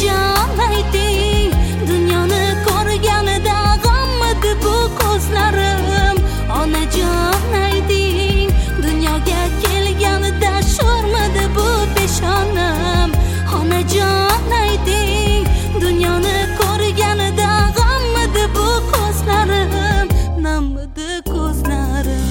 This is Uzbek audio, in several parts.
onajon ayting, dunyoni ko'rganida g'ammidi bu ko'zlarim. Onajon ayting, dunyoga kelganida sho'rmidi bu peshonam. Onajon ayting, dunyoni ko'rganida g'ammidi bu ko'zlarim, nammidi ko'zlarim.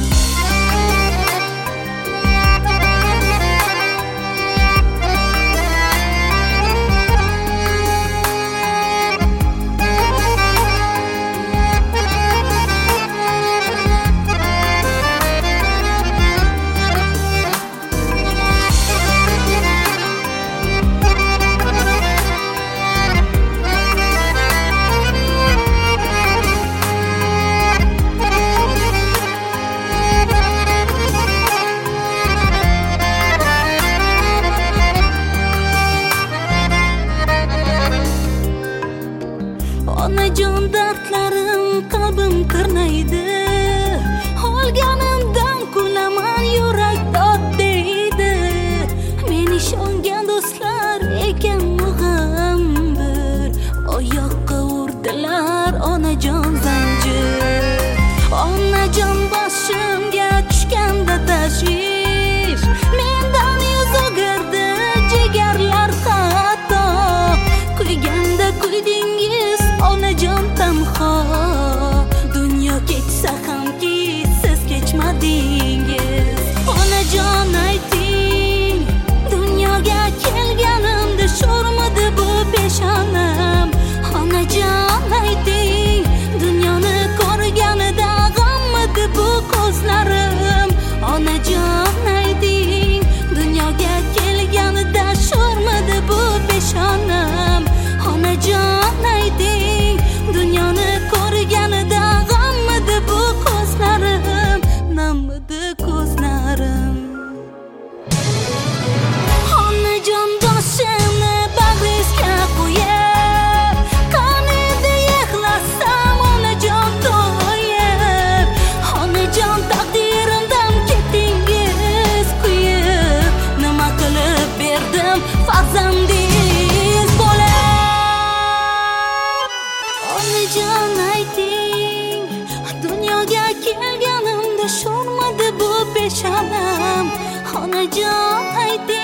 Onajon dardlarim qalbim tirnaydi, olganimdan kulaman yurak dod deydi. Men ishongan do'stlar ekan mug'am bir, oyoqqa urdilar onajon zanjir. Onajon boshimga tushganda tashvish, mendan yuz o'girdi jigarlar hatto. Kuyganda kuydingiz onajon tanho, dunyo kechsa hamki siz kechmadingiz. Onajon ayting, dunyoga kelganimda sho'rmidi bu peshonam. Onajon ayting, dunyoni ko'rganida g'ammidi bu ko'zlarim. Onajon ayting, dunyoga kelganida sho'rmidi bu peshonam. Onajon ayting, dunyoni ko'rganida g'ammidi bu ko'zlarim, nammidi ko'zlarim. Onajon boshimni bag'ringizga qo'yib, qanida yig'lasam onajon to'yib. Onajon taqdirimdan ketdingiz kuyib, nima qilib berdim farzandingiz bo'lib. Onajon ayting, dunyoga kelganimda sho'rmidi bu peshonam. Onajon ayting,